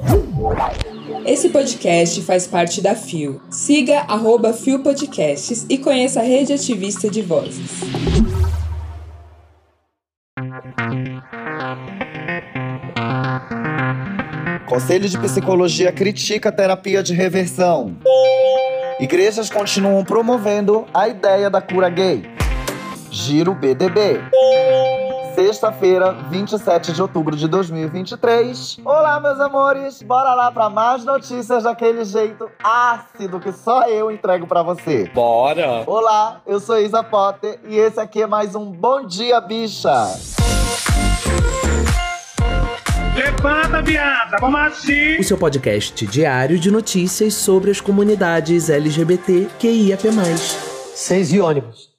Esse podcast faz parte da FIO. Siga @FIO Podcasts e conheça a rede ativista de vozes. Conselho de Psicologia critica a terapia de reversão. Igrejas continuam promovendo a ideia da cura gay. Giro BDB. Sexta-feira, 27 de outubro de 2023. Olá, meus amores! Bora lá pra mais notícias daquele jeito ácido que só eu entrego pra você. Bora! Olá, eu sou Isa Potter e esse aqui é mais um Bom Dia, Bicha! Levanta, viada, vamos assim! O seu podcast diário de notícias sobre as comunidades LGBTQIAP+. 6 e ônibus.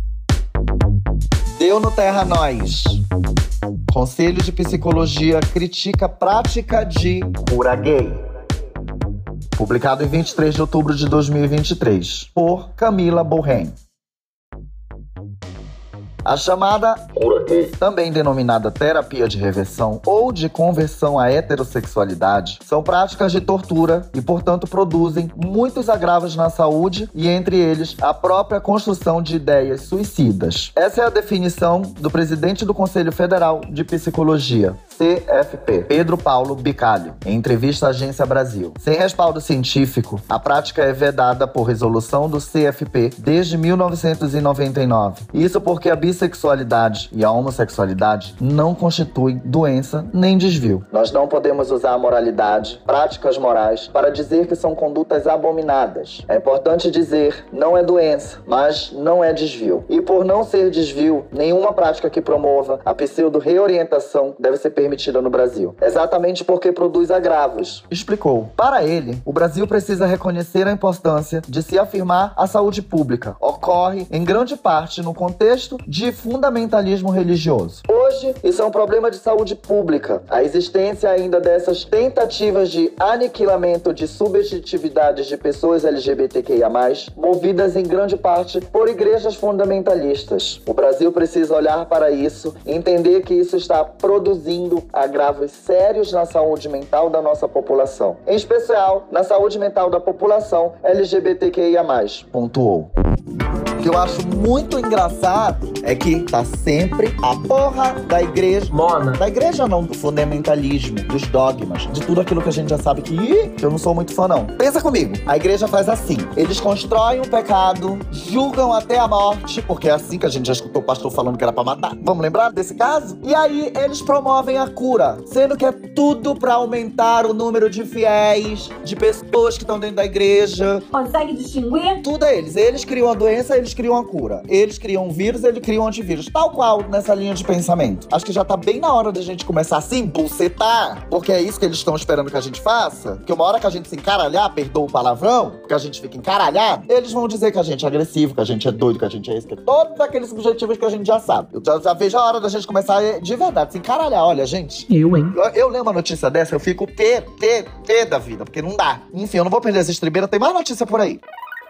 Deu no Terra Nós. Conselho de Psicologia critica a prática de cura gay. Publicado em 23 de outubro de 2023, por Camila Borren. A chamada cura gay, também denominada terapia de reversão ou de conversão à heterossexualidade, são práticas de tortura e, portanto, produzem muitos agravos na saúde e, entre eles, a própria construção de ideias suicidas. Essa é a definição do presidente do Conselho Federal de Psicologia, CFP, Pedro Paulo Bicalho, em entrevista à Agência Brasil. Sem respaldo científico, a prática é vedada por resolução do CFP desde 1999. Isso porque a bissexualidade e a homossexualidade não constituem doença nem desvio. Nós não podemos usar a moralidade, práticas morais, para dizer que são condutas abominadas. É importante dizer, não é doença, mas não é desvio. E por não ser desvio, nenhuma prática que promova a pseudo-reorientação deve ser permitida no Brasil. Exatamente porque produz agravos. Explicou. Para ele, o Brasil precisa reconhecer a importância de se afirmar a saúde pública. Ocorre, em grande parte, no contexto de fundamentalismo religioso. Hoje, isso é um problema de saúde pública. A existência ainda dessas tentativas de aniquilamento de subjetividades de pessoas LGBTQIA+, movidas em grande parte por igrejas fundamentalistas. O Brasil precisa olhar para isso e entender que isso está produzindo agravos sérios na saúde mental da nossa população. Em especial, na saúde mental da população LGBTQIA+, pontuou. O que eu acho muito engraçado é que tá sempre a porra da igreja. Mona. Da igreja não, do fundamentalismo, dos dogmas, de tudo aquilo que a gente já sabe que eu não sou muito fã, não. Pensa comigo, a igreja faz assim: eles constroem um pecado, julgam até a morte, porque é assim que a gente já escutou o pastor falando que era pra matar. Vamos lembrar desse caso? E aí eles promovem a cura, sendo que é tudo pra aumentar o número de fiéis, de pessoas que estão dentro da igreja. Consegue distinguir? Tudo é eles. Eles criam a doença, eles criam a cura. Eles criam um vírus, eles criam um antivírus. Tal qual nessa linha de pensamento. Acho que já tá bem na hora da gente começar a se embucetar, porque é isso que eles estão esperando que a gente faça. Porque uma hora que a gente se encaralhar, perdoa o palavrão, porque a gente fica encaralhado, eles vão dizer que a gente é agressivo, que a gente é doido, que a gente é isso, que é todos aqueles objetivos que a gente já sabe. Eu já vejo a hora da gente começar de verdade, se encaralhar. Olha, gente, eu leio uma notícia dessa, eu fico pé da vida, porque não dá. Enfim, eu não vou perder essa estribeira, tem mais notícia por aí.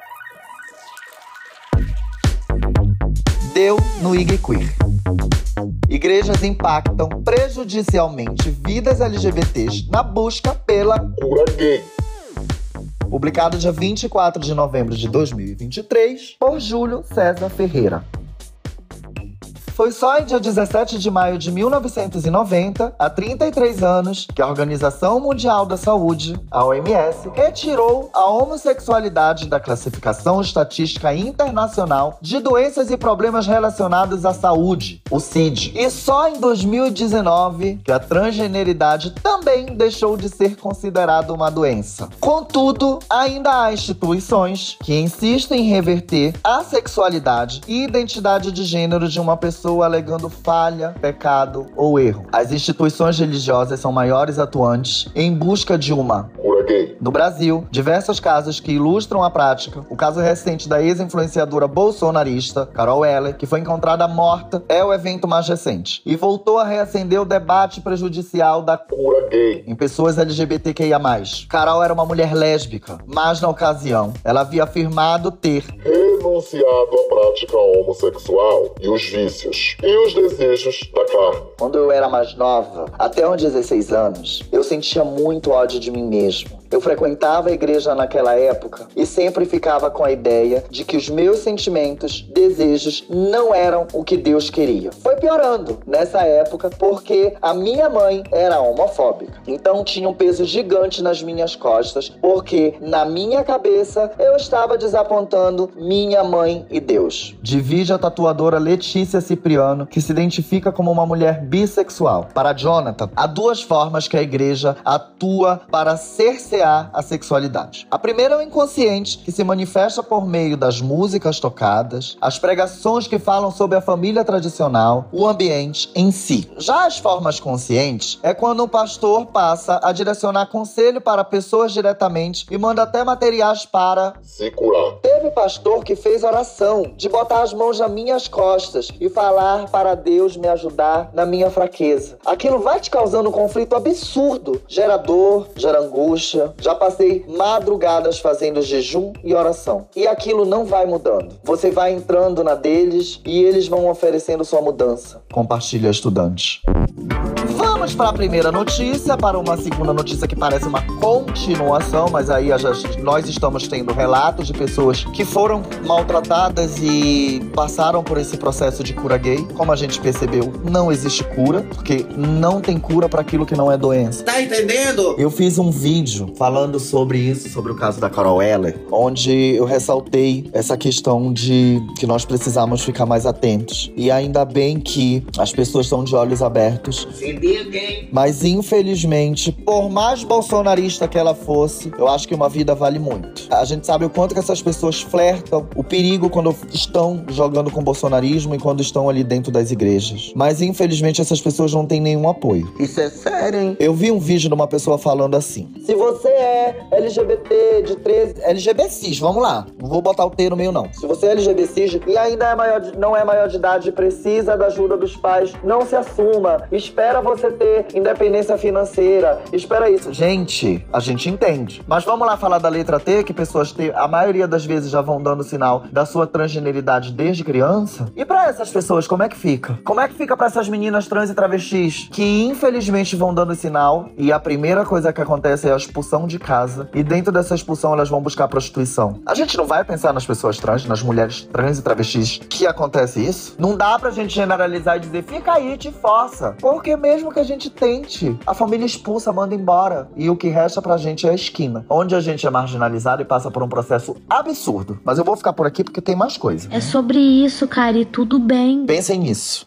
Deu no IG Queer. Igrejas impactam prejudicialmente vidas LGBTs na busca pela cura gay. Publicado dia 24 de novembro de 2023 por Júlio César Ferreira. Foi só em dia 17 de maio de 1990, há 33 anos, que a Organização Mundial da Saúde, a OMS, retirou a homossexualidade da Classificação Estatística Internacional de Doenças e Problemas Relacionados à Saúde, o CID. E só em 2019 que a transgeneridade também deixou de ser considerada uma doença. Contudo, ainda há instituições que insistem em reverter a sexualidade e identidade de gênero de uma pessoa alegando falha, pecado ou erro. As instituições religiosas são maiores atuantes em busca de uma cura gay. No Brasil, diversos casos que ilustram a prática. O caso recente da ex-influenciadora bolsonarista, Carol Heller, que foi encontrada morta, é o evento mais recente. E voltou a reacender o debate prejudicial da cura gay em pessoas LGBTQIA+. Carol era uma mulher lésbica, mas na ocasião, ela havia afirmado ter denunciado a prática homossexual e os vícios e os desejos da carne. Quando eu era mais nova, até uns 16 anos, eu sentia muito ódio de mim mesmo. Eu frequentava a igreja naquela época e sempre ficava com a ideia de que os meus sentimentos, desejos, não eram o que Deus queria. Foi piorando nessa época porque a minha mãe era homofóbica. Então tinha um peso gigante nas minhas costas porque na minha cabeça eu estava desapontando minha mãe e Deus. Divide a tatuadora Letícia Cipriano, que se identifica como uma mulher bissexual. Para Jonathan, há duas formas que a igreja atua para cercear a sexualidade. A primeira é o inconsciente, que se manifesta por meio das músicas tocadas, as pregações que falam sobre a família tradicional, o ambiente em si. Já as formas conscientes é quando um pastor passa a direcionar conselho para pessoas diretamente e manda até materiais para se curar. Teve pastor que fez oração de botar as mãos nas minhas costas e falar para Deus me ajudar na minha fraqueza. Aquilo vai te causando um conflito absurdo. Gera dor, gera angústia. Já passei madrugadas fazendo jejum e oração. E aquilo não vai mudando. Você vai entrando na deles e eles vão oferecendo sua mudança. Compartilha, estudante. Vamos para a primeira notícia, para uma segunda notícia que parece uma continuação, mas aí nós estamos tendo relatos de pessoas que foram maltratadas e passaram por esse processo de cura gay. Como a gente percebeu, não existe cura, porque não tem cura para aquilo que não é doença. Tá entendendo? Eu fiz um vídeo falando sobre isso, sobre o caso da Carol Heller, onde eu ressaltei essa questão de que nós precisamos ficar mais atentos. E ainda bem que as pessoas estão de olhos abertos. Mas infelizmente, por mais bolsonarista que ela fosse, eu acho que uma vida vale muito. A gente sabe o quanto que essas pessoas flertam, o perigo quando estão jogando com o bolsonarismo e quando estão ali dentro das igrejas. Mas infelizmente essas pessoas não têm nenhum apoio. Isso é sério, hein? Eu vi um vídeo de uma pessoa falando assim: se você é LGBT de 13... LGBT cis, vamos lá. Não vou botar o T no meio, não. Se você é LGBT cis e ainda não é maior de idade, precisa da ajuda dos pais, não se assuma. Espera você ter independência financeira. Espera isso. Gente, a gente entende. Mas vamos lá falar da letra T, que pessoas a maioria das vezes já vão dando sinal da sua transgeneridade desde criança. E pra essas pessoas, como é que fica? Como é que fica pra essas meninas trans e travestis que infelizmente vão dando sinal e a primeira coisa que acontece é a expulsão de casa e dentro dessa expulsão elas vão buscar prostituição? A gente não vai pensar nas pessoas trans, nas mulheres trans e travestis que acontece isso? Não dá pra gente generalizar e dizer fica aí, te força. Porque mesmo que a gente tente, a família expulsa, manda embora. E o que resta pra gente é a esquina, onde a gente é marginalizado e passa por um processo absurdo. Mas eu vou ficar por aqui porque tem mais coisa. É sobre isso, cara, e tudo bem. Pensem nisso.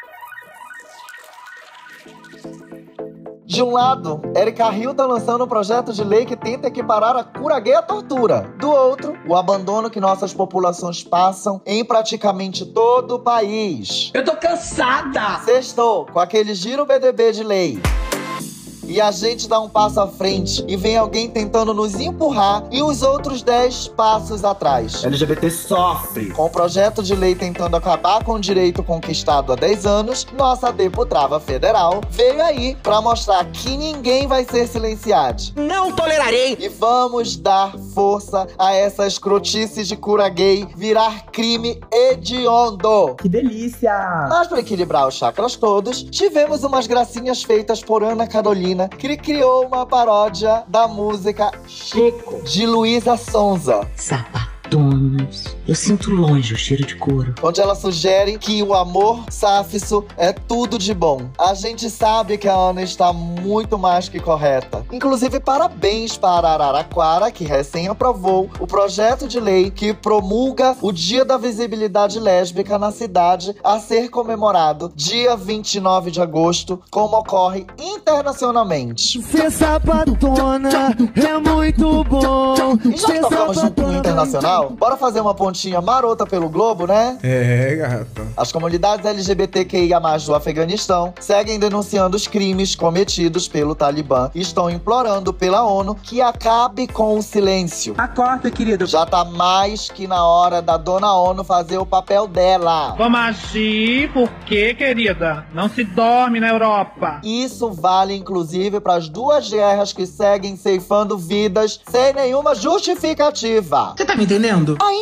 De um lado, Erika Hill tá lançando um projeto de lei que tenta equiparar a cura gay à tortura. Do outro, o abandono que nossas populações passam em praticamente todo o país. Eu tô cansada! Sextou com aquele giro BDB de lei. E a gente dá um passo à frente e vem alguém tentando nos empurrar e os outros 10 passos atrás. LGBT sofre. Com o projeto de lei tentando acabar com o direito conquistado há 10 anos, nossa deputada federal veio aí pra mostrar que ninguém vai ser silenciado. Não tolerarei! E vamos dar força a essa escrotice de cura gay virar crime hediondo. Que delícia! Mas pra equilibrar os chakras todos, tivemos umas gracinhas feitas por Ana Carolina, que criou uma paródia da música Chico, de Luísa Sonza. Sapatonas, eu sinto longe o cheiro de couro. Onde ela sugere que o amor sáfico é tudo de bom. A gente sabe que a Ana está muito mais que correta. Inclusive, parabéns para Araraquara, que recém aprovou o projeto de lei que promulga o Dia da Visibilidade Lésbica na cidade a ser comemorado dia 29 de agosto, como ocorre internacionalmente. Ser sapatona é muito bom. E já que tocamos junto no internacional, bora fazer uma pontinha marota pelo globo, né? É, gata. As comunidades LGBTQIA+, do Afeganistão seguem denunciando os crimes cometidos pelo Talibã e estão implorando pela ONU que acabe com o silêncio. Acorda, querido. Já tá mais que na hora da dona ONU fazer o papel dela. Vamos agir, porque, querida? Não se dorme na Europa. Isso vale, inclusive, para as 2 guerras que seguem ceifando vidas sem nenhuma justificativa. Você tá me entendendo? Ainda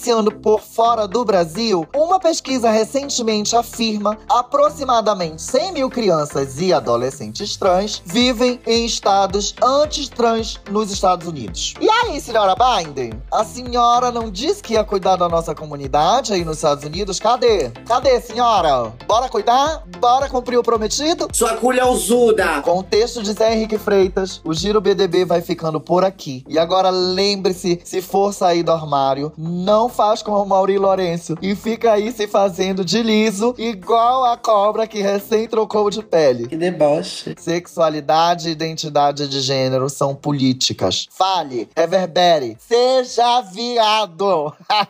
passeando por fora do Brasil, uma pesquisa recentemente afirma aproximadamente 100 mil crianças e adolescentes trans vivem em estados anti-trans nos Estados Unidos. E aí, senhora Biden? A senhora não disse que ia cuidar da nossa comunidade aí nos Estados Unidos? Cadê? Cadê, senhora? Bora cuidar? Bora cumprir o prometido? Sua culhãozuda! Com o texto de Zé Henrique Freitas, o Giro BDB vai ficando por aqui. E agora lembre-se, se for sair do armário, não faz como o Mauri Lourenço e fica aí se fazendo de liso, igual a cobra que recém trocou de pele. Que deboche. Sexualidade e identidade de gênero são políticas. Fale, reverbere, seja viado.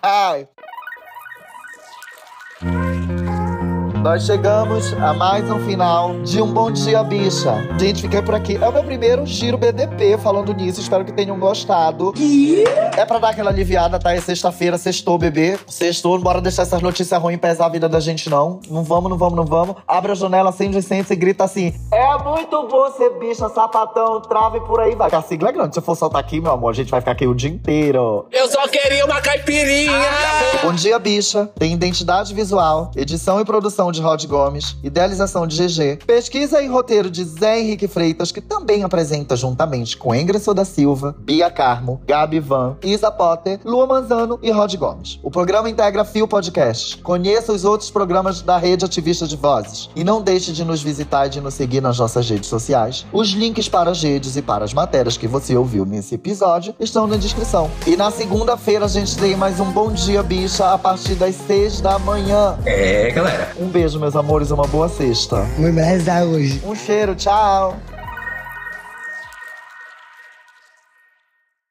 Nós chegamos a mais um final de um Bom Dia, Bicha. Gente, fiquei por aqui. É o meu primeiro Giro BDP falando nisso. Espero que tenham gostado. É pra dar aquela aliviada, tá? É sexta-feira, sextou, bebê. Sextou, não bora deixar essas notícias ruins pesar a vida da gente, não. Não vamos. Abre a janela, acende o incenso e grita assim: é muito bom ser bicha, sapatão, trave por aí, vai. A sigla é grande. Se eu for soltar aqui, meu amor, a gente vai ficar aqui o dia inteiro. Eu só queria uma caipirinha! Bom Dia, Bicha tem identidade visual, edição e produção de Rod Gomes, idealização de GG, pesquisa e roteiro de Zé Henrique Freitas, que também apresenta juntamente com Engresso da Silva, Bia Carmo, Gabi Van, Isa Potter, Lua Manzano e Rod Gomes. O programa integra Fio Podcast. Conheça os outros programas da Rede Ativista de Vozes. E não deixe de nos visitar e de nos seguir nas nossas redes sociais. Os links para as redes e para as matérias que você ouviu nesse episódio estão na descrição. E na segunda-feira a gente tem mais um Bom Dia, Bicha, a partir das 6 da manhã. É, galera. Um beijo, meus amores, uma boa sexta. Vou me rezar hoje. Um cheiro, tchau!